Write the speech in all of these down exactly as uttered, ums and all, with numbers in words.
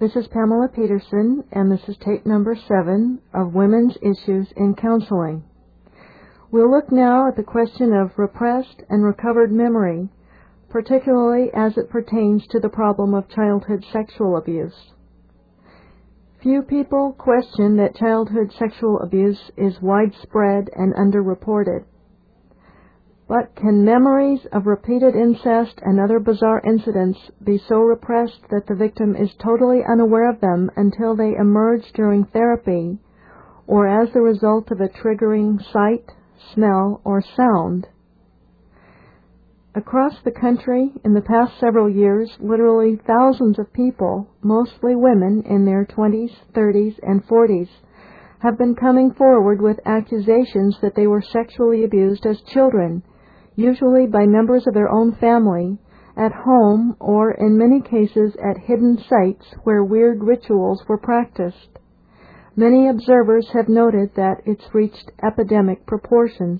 This is Pamela Peterson, and this is tape number seven of Women's Issues in Counseling. We'll look now at the question of repressed and recovered memory, particularly as it pertains to the problem of childhood sexual abuse. Few people question that childhood sexual abuse is widespread and underreported. But can memories of repeated incest and other bizarre incidents be so repressed that the victim is totally unaware of them until they emerge during therapy or as the result of a triggering sight, smell, or sound? Across the country, in the past several years, literally thousands of people, mostly women in their twenties, thirties, and forties, have been coming forward with accusations that they were sexually abused as children, usually by members of their own family, at home, or in many cases at hidden sites where weird rituals were practiced. Many observers have noted that it's reached epidemic proportions.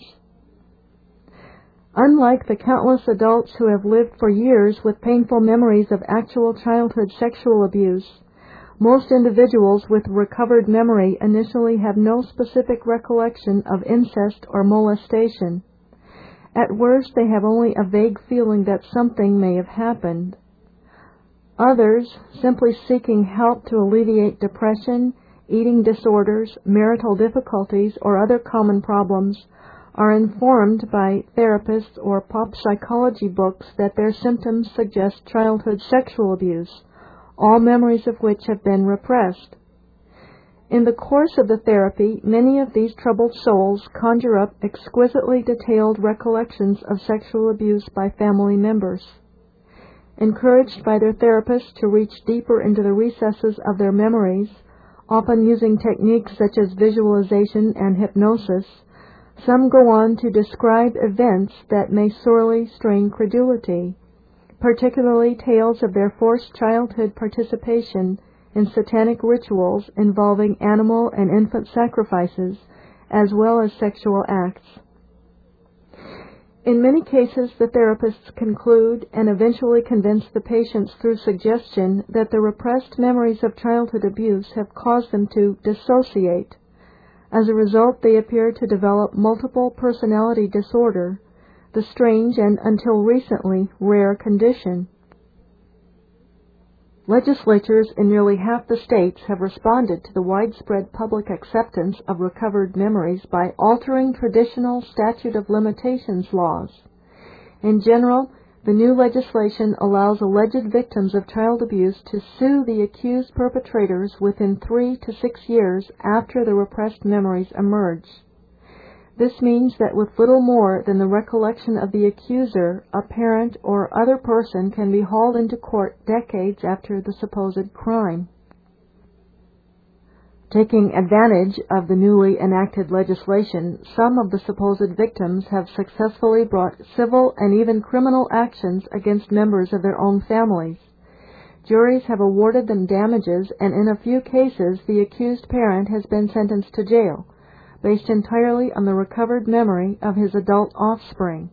Unlike the countless adults who have lived for years with painful memories of actual childhood sexual abuse, most individuals with recovered memory initially have no specific recollection of incest or molestation. At worst, they have only a vague feeling that something may have happened. Others, simply seeking help to alleviate depression, eating disorders, marital difficulties, or other common problems, are informed by therapists or pop psychology books that their symptoms suggest childhood sexual abuse, all memories of which have been repressed. In the course of the therapy, many of these troubled souls conjure up exquisitely detailed recollections of sexual abuse by family members. Encouraged by their therapist to reach deeper into the recesses of their memories, often using techniques such as visualization and hypnosis, some go on to describe events that may sorely strain credulity, particularly tales of their forced childhood participation in satanic rituals involving animal and infant sacrifices, as well as sexual acts. In many cases, the therapists conclude and eventually convince the patients through suggestion that the repressed memories of childhood abuse have caused them to dissociate. As a result, they appear to develop multiple personality disorder, the strange and, until recently, rare condition. Legislatures in nearly half the states have responded to the widespread public acceptance of recovered memories by altering traditional statute of limitations laws. In general, the new legislation allows alleged victims of child abuse to sue the accused perpetrators within three to six years after the repressed memories emerge. This means that with little more than the recollection of the accuser, a parent or other person can be hauled into court decades after the supposed crime. Taking advantage of the newly enacted legislation, some of the supposed victims have successfully brought civil and even criminal actions against members of their own families. Juries have awarded them damages, and in a few cases the accused parent has been sentenced to jail, based entirely on the recovered memory of his adult offspring.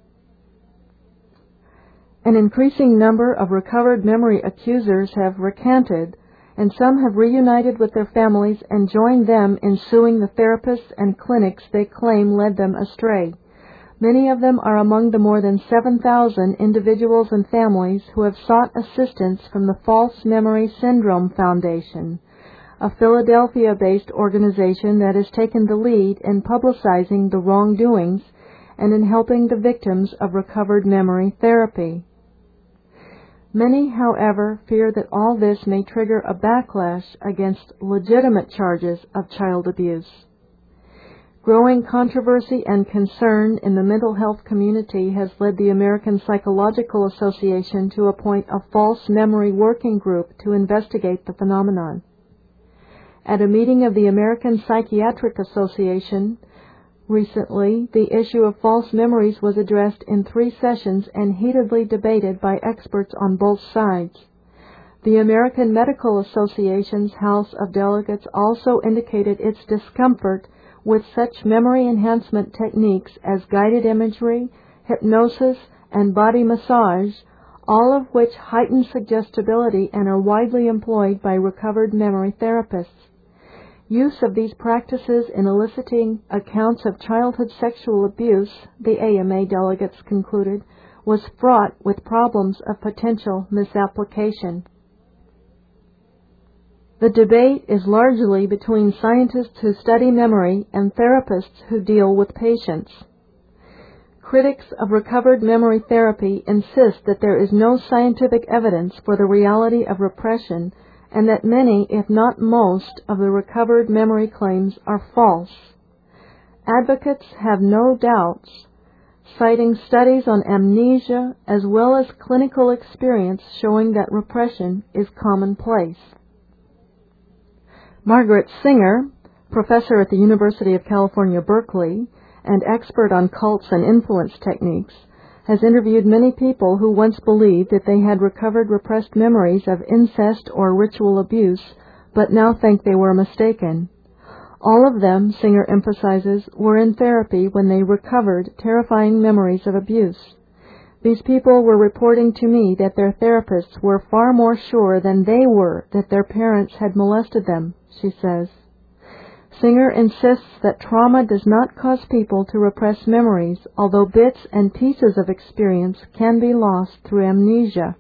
An increasing number of recovered memory accusers have recanted, and some have reunited with their families and joined them in suing the therapists and clinics they claim led them astray. Many of them are among the more than seven thousand individuals and families who have sought assistance from the False Memory Syndrome Foundation, a Philadelphia-based organization that has taken the lead in publicizing the wrongdoings and in helping the victims of recovered memory therapy. Many, however, fear that all this may trigger a backlash against legitimate charges of child abuse. Growing controversy and concern in the mental health community has led the American Psychological Association to appoint a false memory working group to investigate the phenomenon. At a meeting of the American Psychiatric Association recently, the issue of false memories was addressed in three sessions and heatedly debated by experts on both sides. The American Medical Association's House of Delegates also indicated its discomfort with such memory enhancement techniques as guided imagery, hypnosis, and body massage, all of which heighten suggestibility and are widely employed by recovered memory therapists. Use of these practices in eliciting accounts of childhood sexual abuse, the A M A delegates concluded, was fraught with problems of potential misapplication. The debate is largely between scientists who study memory and therapists who deal with patients. Critics of recovered memory therapy insist that there is no scientific evidence for the reality of repression and that many, if not most, of the recovered memory claims are false. Advocates have no doubts, citing studies on amnesia as well as clinical experience showing that repression is commonplace. Margaret Singer, professor at the University of California, Berkeley, and expert on cults and influence techniques, has interviewed many people who once believed that they had recovered repressed memories of incest or ritual abuse, but now think they were mistaken. All of them, Singer emphasizes, were in therapy when they recovered terrifying memories of abuse. These people were reporting to me that their therapists were far more sure than they were that their parents had molested them, she says. Singer insists that trauma does not cause people to repress memories, although bits and pieces of experience can be lost through amnesia.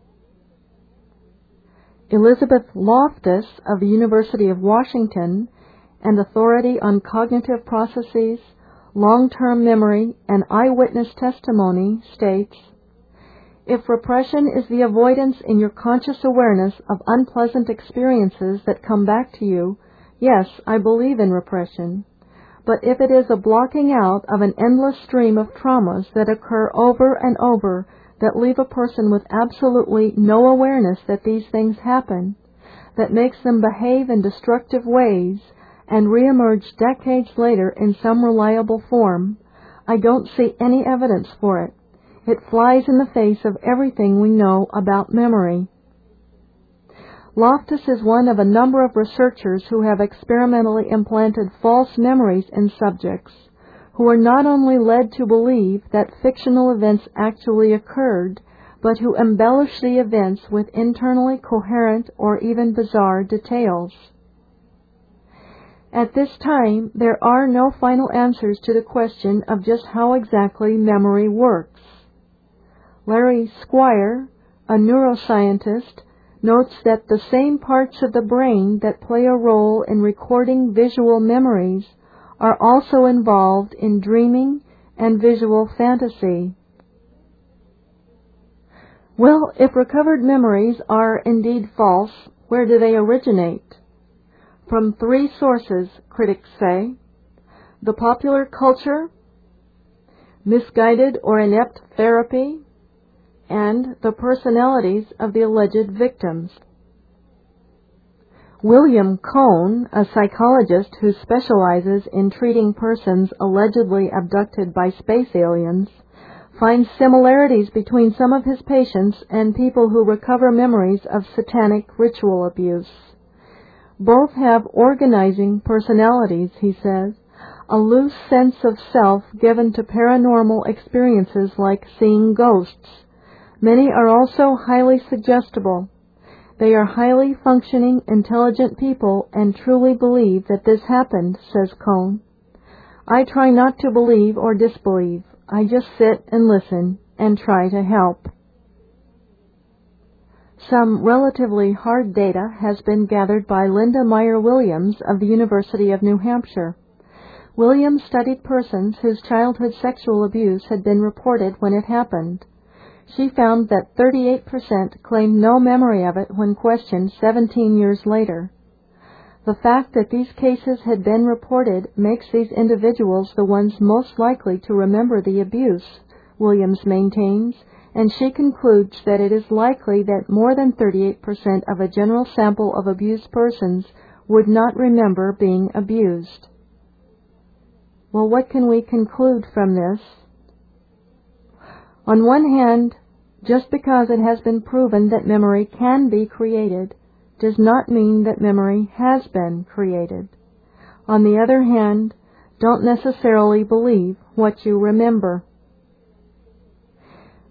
Elizabeth Loftus of the University of Washington, an authority on cognitive processes, long-term memory, and eyewitness testimony, states, "If repression is the avoidance in your conscious awareness of unpleasant experiences that come back to you, yes, I believe in repression. But if it is a blocking out of an endless stream of traumas that occur over and over that leave a person with absolutely no awareness that these things happen, that makes them behave in destructive ways and reemerge decades later in some reliable form, I don't see any evidence for it. It flies in the face of everything we know about memory." Loftus is one of a number of researchers who have experimentally implanted false memories in subjects, who are not only led to believe that fictional events actually occurred, but who embellish the events with internally coherent or even bizarre details. At this time, there are no final answers to the question of just how exactly memory works. Larry Squire, a neuroscientist, notes that the same parts of the brain that play a role in recording visual memories are also involved in dreaming and visual fantasy. Well, if recovered memories are indeed false, where do they originate? From three sources, critics say: the popular culture, misguided or inept therapy, and the personalities of the alleged victims. William Cohn, a psychologist who specializes in treating persons allegedly abducted by space aliens, finds similarities between some of his patients and people who recover memories of satanic ritual abuse. Both have organizing personalities, he says, a loose sense of self given to paranormal experiences like seeing ghosts. Many are also highly suggestible. They are highly functioning, intelligent people and truly believe that this happened, says Cohn. I try not to believe or disbelieve. I just sit and listen and try to help. Some relatively hard data has been gathered by Linda Meyer Williams of the University of New Hampshire. Williams studied persons whose childhood sexual abuse had been reported when it happened. She found that thirty-eight percent claimed no memory of it when questioned seventeen years later. The fact that these cases had been reported makes these individuals the ones most likely to remember the abuse, Williams maintains, and she concludes that it is likely that more than thirty-eight percent of a general sample of abused persons would not remember being abused. Well, what can we conclude from this? On one hand, just because it has been proven that memory can be created does not mean that memory has been created. On the other hand, don't necessarily believe what you remember.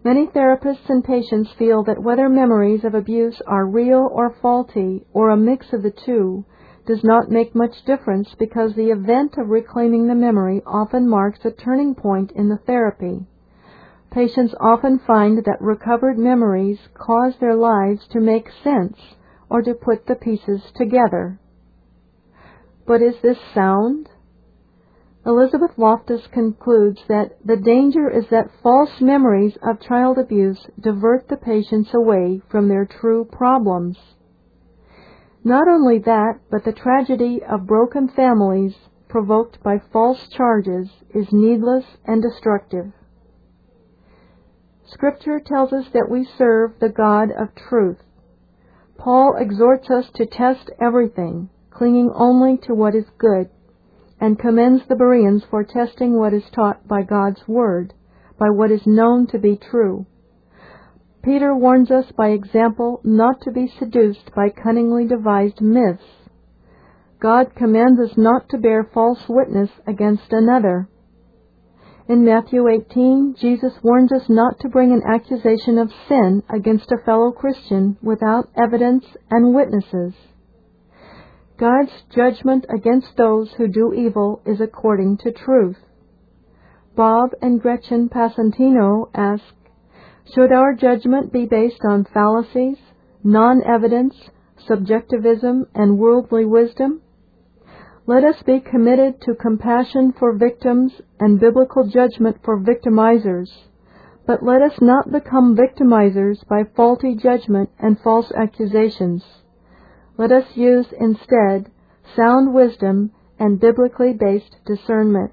Many therapists and patients feel that whether memories of abuse are real or faulty, or a mix of the two, does not make much difference because the event of reclaiming the memory often marks a turning point in the therapy. Patients often find that recovered memories cause their lives to make sense or to put the pieces together. But is this sound? Elizabeth Loftus concludes that the danger is that false memories of child abuse divert the patients away from their true problems. Not only that, but the tragedy of broken families provoked by false charges is needless and destructive. Scripture tells us that we serve the God of truth. Paul exhorts us to test everything, clinging only to what is good, and commends the Bereans for testing what is taught by God's Word, by what is known to be true. Peter warns us by example not to be seduced by cunningly devised myths. God commands us not to bear false witness against another. In Matthew eighteen, Jesus warns us not to bring an accusation of sin against a fellow Christian without evidence and witnesses. God's judgment against those who do evil is according to truth. Bob and Gretchen Passantino ask, should our judgment be based on fallacies, non-evidence, subjectivism, and worldly wisdom? Let us be committed to compassion for victims and biblical judgment for victimizers, but let us not become victimizers by faulty judgment and false accusations. Let us use instead sound wisdom and biblically based discernment.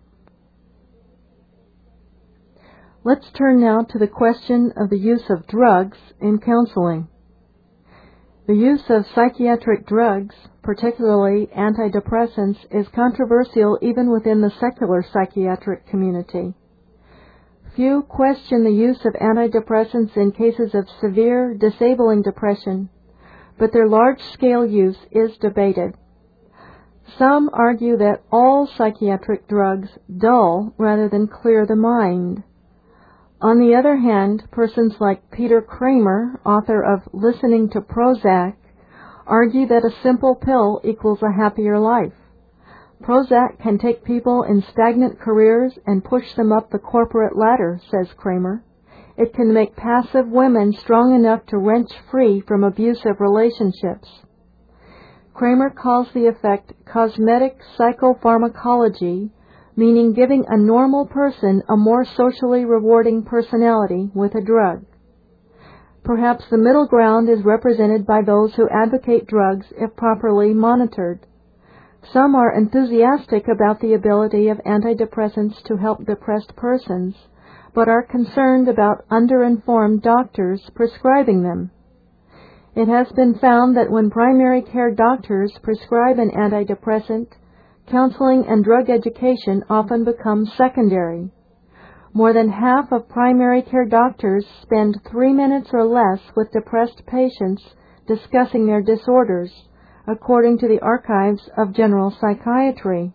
Let's turn now to the question of the use of drugs in counseling. The use of psychiatric drugs, particularly antidepressants, is controversial even within the secular psychiatric community. Few question the use of antidepressants in cases of severe, disabling depression, but their large-scale use is debated. Some argue that all psychiatric drugs dull rather than clear the mind. On the other hand, persons like Peter Kramer, author of Listening to Prozac, argue that a simple pill equals a happier life. Prozac can take people in stagnant careers and push them up the corporate ladder, says Kramer. It can make passive women strong enough to wrench free from abusive relationships. Kramer calls the effect cosmetic psychopharmacology, meaning giving a normal person a more socially rewarding personality with a drug. Perhaps the middle ground is represented by those who advocate drugs if properly monitored. Some are enthusiastic about the ability of antidepressants to help depressed persons, but are concerned about underinformed doctors prescribing them. It has been found that when primary care doctors prescribe an antidepressant, counseling and drug education often become secondary. More than half of primary care doctors spend three minutes or less with depressed patients discussing their disorders, according to the Archives of General Psychiatry.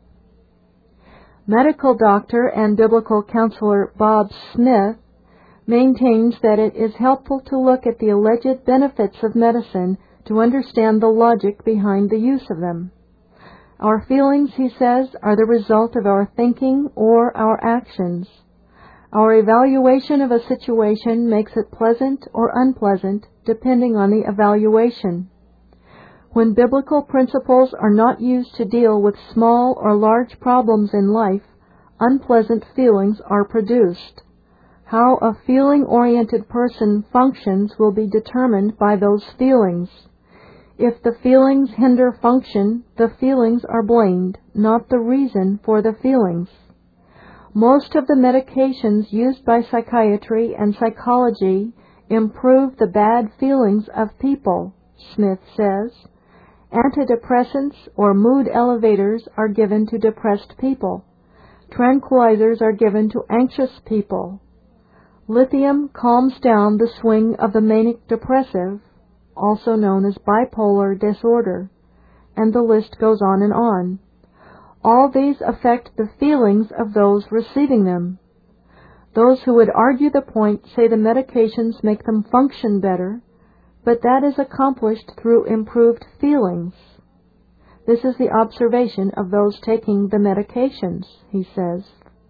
Medical doctor and biblical counselor Bob Smith maintains that it is helpful to look at the alleged benefits of medicine to understand the logic behind the use of them. Our feelings, he says, are the result of our thinking or our actions. Our evaluation of a situation makes it pleasant or unpleasant, depending on the evaluation. When biblical principles are not used to deal with small or large problems in life, unpleasant feelings are produced. How a feeling-oriented person functions will be determined by those feelings. If the feelings hinder function, the feelings are blamed, not the reason for the feelings. Most of the medications used by psychiatry and psychology improve the bad feelings of people, Smith says. Antidepressants or mood elevators are given to depressed people. Tranquilizers are given to anxious people. Lithium calms down the swing of the manic depressive, also known as bipolar disorder, and the list goes on and on. All these affect the feelings of those receiving them. Those who would argue the point say the medications make them function better, but that is accomplished through improved feelings. This is the observation of those taking the medications, he says.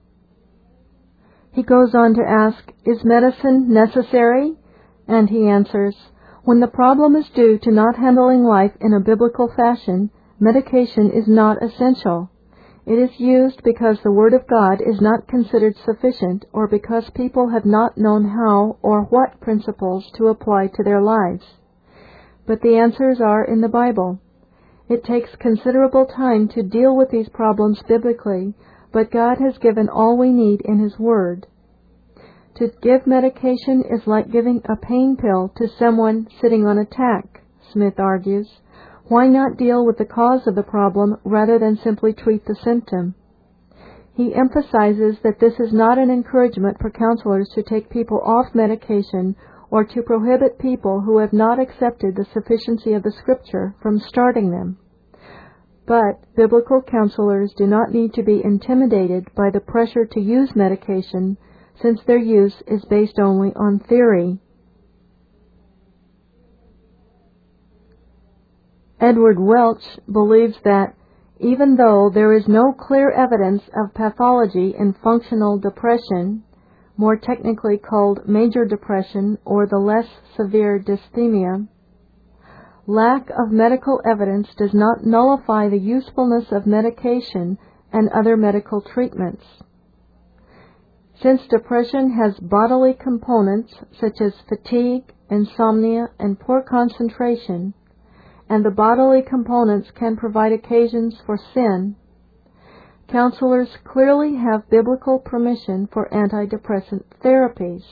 He goes on to ask, is medicine necessary? And he answers, when the problem is due to not handling life in a biblical fashion, medication is not essential. It is used because the Word of God is not considered sufficient or because people have not known how or what principles to apply to their lives. But the answers are in the Bible. It takes considerable time to deal with these problems biblically, but God has given all we need in His Word. To give medication is like giving a pain pill to someone sitting on a tack, Smith argues. Why not deal with the cause of the problem rather than simply treat the symptom? He emphasizes that this is not an encouragement for counselors to take people off medication or to prohibit people who have not accepted the sufficiency of the Scripture from starting them. But biblical counselors do not need to be intimidated by the pressure to use medication, since their use is based only on theory. Edward Welch believes that even though there is no clear evidence of pathology in functional depression, more technically called major depression or the less severe dysthymia, lack of medical evidence does not nullify the usefulness of medication and other medical treatments. Since depression has bodily components such as fatigue, insomnia, and poor concentration, and the bodily components can provide occasions for sin, counselors clearly have biblical permission for antidepressant therapies.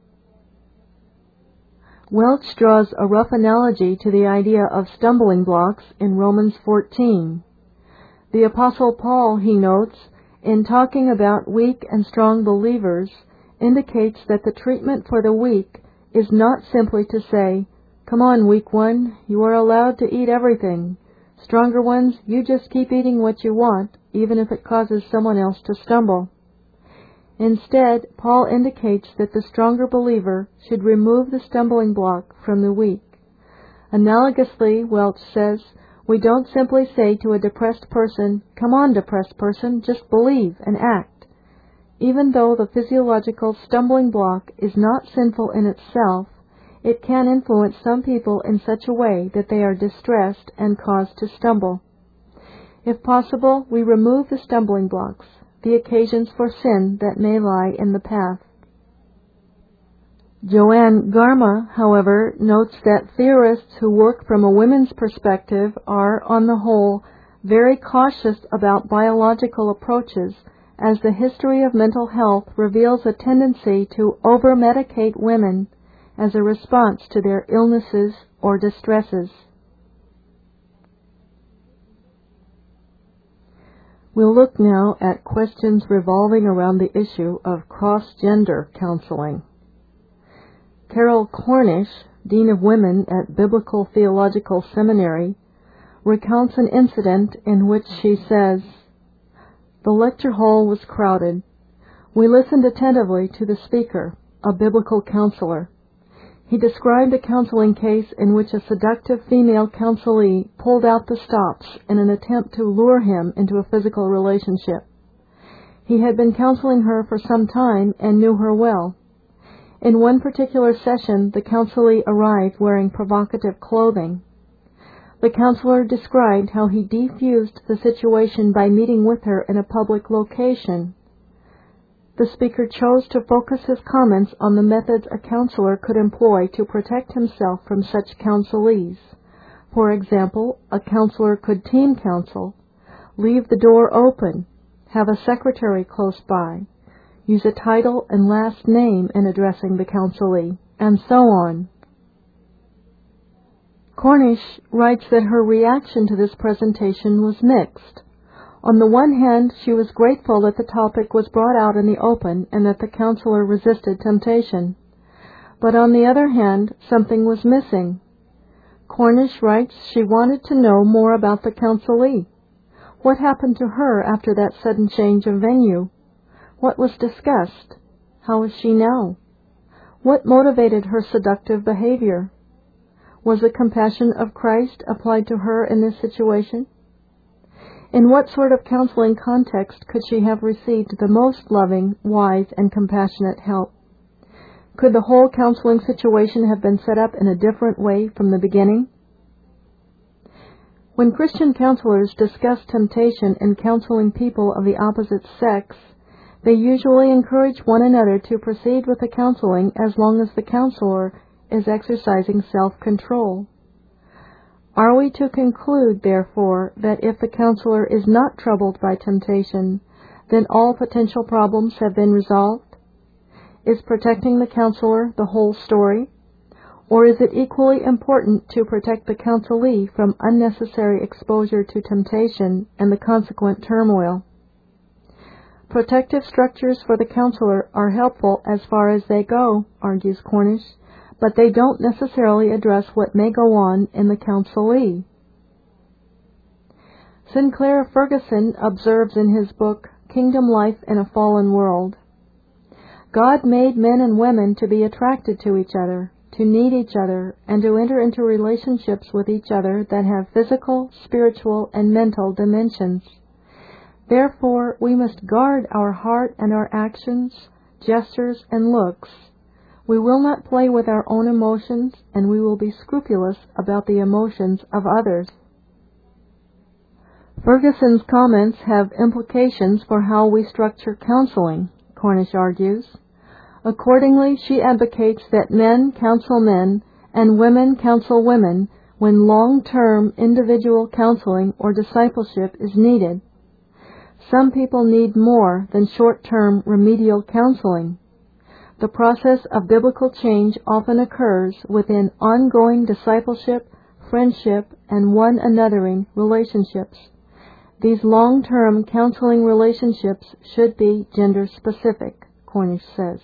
Welch draws a rough analogy to the idea of stumbling blocks in Romans fourteen. The Apostle Paul, he notes, in talking about weak and strong believers, indicates that the treatment for the weak is not simply to say, come on, weak one, you are allowed to eat everything. Stronger ones, you just keep eating what you want, even if it causes someone else to stumble. Instead, Paul indicates that the stronger believer should remove the stumbling block from the weak. Analogously, Welch says, we don't simply say to a depressed person, come on, depressed person, just believe and act. Even though the physiological stumbling block is not sinful in itself, it can influence some people in such a way that they are distressed and caused to stumble. If possible, we remove the stumbling blocks, the occasions for sin that may lie in the path. Joanne Garma, however, notes that theorists who work from a women's perspective are, on the whole, very cautious about biological approaches, as the history of mental health reveals a tendency to over-medicate women as a response to their illnesses or distresses. We'll look now at questions revolving around the issue of cross-gender counseling. Carol Cornish, Dean of Women at Biblical Theological Seminary, recounts an incident in which she says, the lecture hall was crowded. We listened attentively to the speaker, a biblical counselor. He described a counseling case in which a seductive female counselee pulled out the stops in an attempt to lure him into a physical relationship. He had been counseling her for some time and knew her well. In one particular session, the counselee arrived wearing provocative clothing. The counselor described how he defused the situation by meeting with her in a public location. The speaker chose to focus his comments on the methods a counselor could employ to protect himself from such counselees. For example, a counselor could team counsel, leave the door open, have a secretary close by, use a title and last name in addressing the counselee, and so on. Cornish writes that her reaction to this presentation was mixed. On the one hand, she was grateful that the topic was brought out in the open and that the counselor resisted temptation. But on the other hand, something was missing. Cornish writes she wanted to know more about the counselee. What happened to her after that sudden change of venue? What was discussed? How is she now? What motivated her seductive behavior? Was the compassion of Christ applied to her in this situation? In what sort of counseling context could she have received the most loving, wise, and compassionate help? Could the whole counseling situation have been set up in a different way from the beginning? When Christian counselors discuss temptation in counseling people of the opposite sex, they usually encourage one another to proceed with the counseling as long as the counselor is exercising self-control. Are we to conclude, therefore, that if the counselor is not troubled by temptation, then all potential problems have been resolved? Is protecting the counselor the whole story? Or is it equally important to protect the counselee from unnecessary exposure to temptation and the consequent turmoil? Protective structures for the counselor are helpful as far as they go, argues Cornish, but they don't necessarily address what may go on in the counselee. Sinclair Ferguson observes in his book, Kingdom Life in a Fallen World, God made men and women to be attracted to each other, to need each other, and to enter into relationships with each other that have physical, spiritual, and mental dimensions. Therefore, we must guard our heart and our actions, gestures, and looks. We will not play with our own emotions, and we will be scrupulous about the emotions of others. Ferguson's comments have implications for how we structure counseling, Cornish argues. Accordingly, she advocates that men counsel men and women counsel women when long-term individual counseling or discipleship is needed. Some people need more than short-term remedial counseling. The process of biblical change often occurs within ongoing discipleship, friendship, and one-anothering relationships. These long-term counseling relationships should be gender-specific, Cornish says.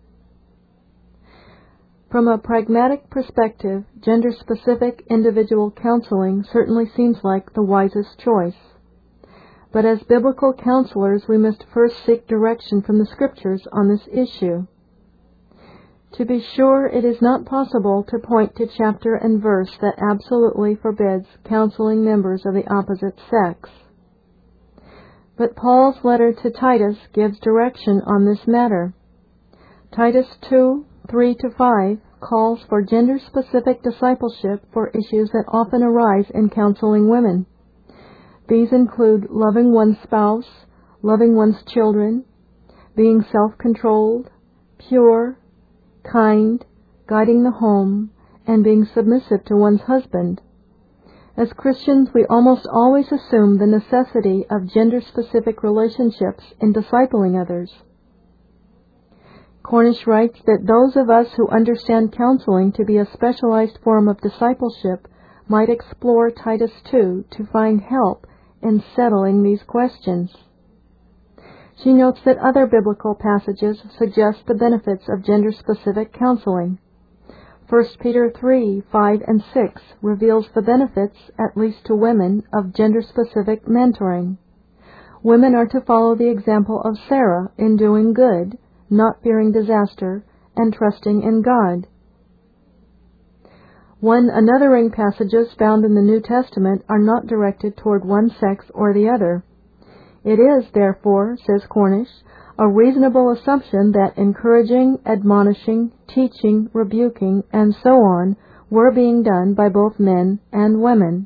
From a pragmatic perspective, gender-specific individual counseling certainly seems like the wisest choice. But as biblical counselors, we must first seek direction from the Scriptures on this issue. To be sure, it is not possible to point to chapter and verse that absolutely forbids counseling members of the opposite sex. But Paul's letter to Titus gives direction on this matter. Titus two, three to five calls for gender-specific discipleship for issues that often arise in counseling women. These include loving one's spouse, loving one's children, being self-controlled, pure, kind, guiding the home, and being submissive to one's husband. As Christians, we almost always assume the necessity of gender-specific relationships in discipling others. Cornish writes that those of us who understand counseling to be a specialized form of discipleship might explore Titus two to find help in settling these questions. She notes that other biblical passages suggest the benefits of gender-specific counseling. First Peter three, five, and six reveals the benefits, at least to women, of gender-specific mentoring. Women are to follow the example of Sarah in doing good, not fearing disaster, and trusting in God. One-anothering passages found in the New Testament are not directed toward one sex or the other. It is, therefore, says Cornish, a reasonable assumption that encouraging, admonishing, teaching, rebuking, and so on were being done by both men and women.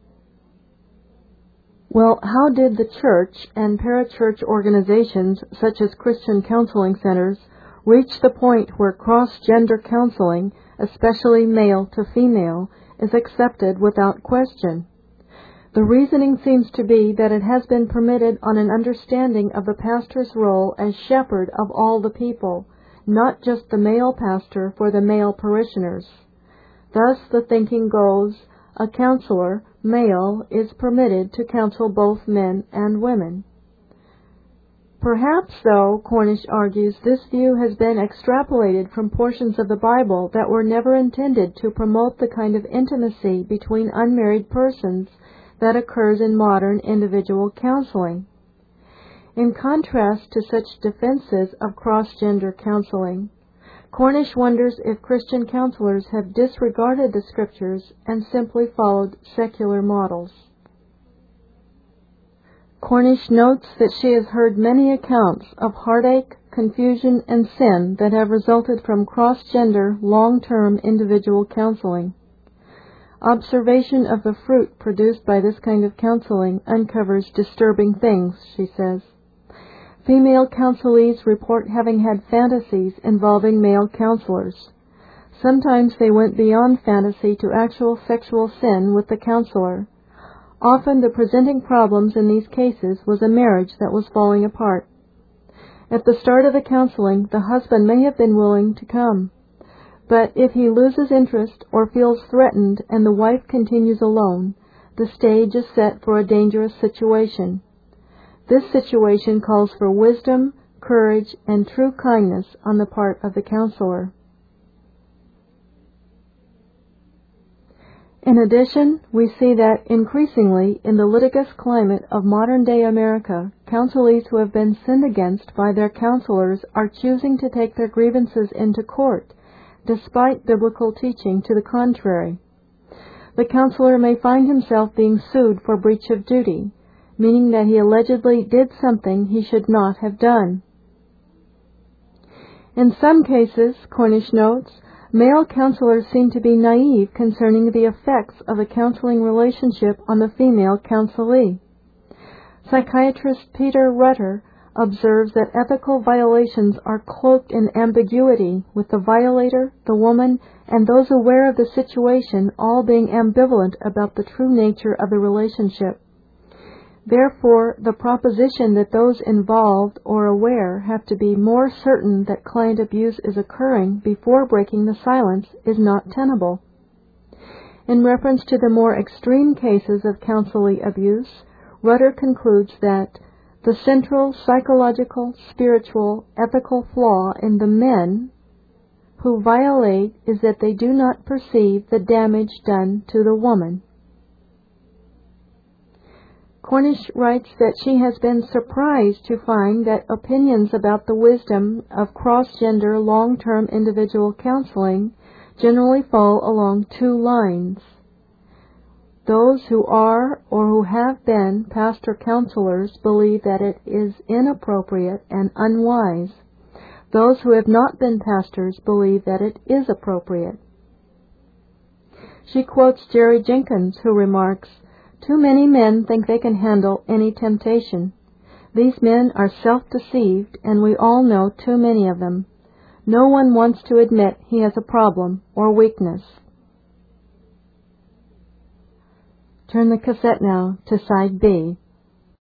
Well, how did the church and parachurch organizations, such as Christian counseling centers, reach the point where cross-gender counseling, especially male to female, is accepted without question? The reasoning seems to be that it has been permitted on an understanding of the pastor's role as shepherd of all the people, not just the male pastor for the male parishioners. Thus the thinking goes, a counselor, male, is permitted to counsel both men and women. Perhaps, though, Cornish argues, this view has been extrapolated from portions of the Bible that were never intended to promote the kind of intimacy between unmarried persons that occurs in modern individual counseling. In contrast to such defenses of cross-gender counseling, Cornish wonders if Christian counselors have disregarded the Scriptures and simply followed secular models. Cornish notes that she has heard many accounts of heartache, confusion, and sin that have resulted from cross-gender, long-term individual counseling. Observation of the fruit produced by this kind of counseling uncovers disturbing things, she says. Female counselees report having had fantasies involving male counselors. Sometimes they went beyond fantasy to actual sexual sin with the counselor. Often the presenting problems in these cases was a marriage that was falling apart. At the start of the counseling, the husband may have been willing to come. But if he loses interest or feels threatened and the wife continues alone, the stage is set for a dangerous situation. This situation calls for wisdom, courage, and true kindness on the part of the counselor. In addition, we see that increasingly in the litigious climate of modern-day America, counselees who have been sinned against by their counselors are choosing to take their grievances into court, despite biblical teaching to the contrary. The counselor may find himself being sued for breach of duty, meaning that he allegedly did something he should not have done. In some cases, Cornish notes, male counselors seem to be naive concerning the effects of a counseling relationship on the female counselee. Psychiatrist Peter Rutter observes that ethical violations are cloaked in ambiguity, with the violator, the woman, and those aware of the situation all being ambivalent about the true nature of the relationship. Therefore, the proposition that those involved or aware have to be more certain that client abuse is occurring before breaking the silence is not tenable. In reference to the more extreme cases of counselee abuse, Rutter concludes that the central psychological, spiritual, ethical flaw in the men who violate is that they do not perceive the damage done to the woman. Cornish writes that she has been surprised to find that opinions about the wisdom of cross-gender long-term individual counseling generally fall along two lines. Those who are or who have been pastor counselors believe that it is inappropriate and unwise. Those who have not been pastors believe that it is appropriate. She quotes Jerry Jenkins, who remarks, "Too many men think they can handle any temptation. These men are self-deceived, and we all know too many of them. No one wants to admit he has a problem or weakness." Turn the cassette now to side B.